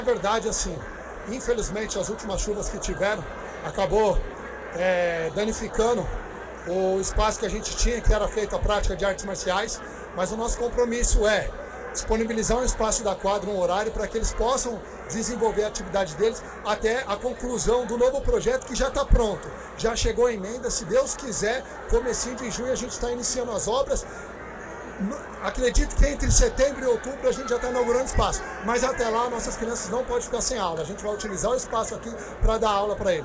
Na verdade, assim, infelizmente as últimas chuvas que tiveram acabou danificando o espaço que a gente tinha, que era feito a prática de artes marciais, mas o nosso compromisso é disponibilizar um espaço da quadra, um horário, para que eles possam desenvolver a atividade deles até a conclusão do novo projeto que já está pronto. Já chegou a emenda, se Deus quiser, comecinho de junho a gente está iniciando as obras. Acredito que entre setembro e outubro a gente já está inaugurando espaço, mas até lá nossas crianças não podem ficar sem aula. A gente vai utilizar o espaço aqui para dar aula para eles.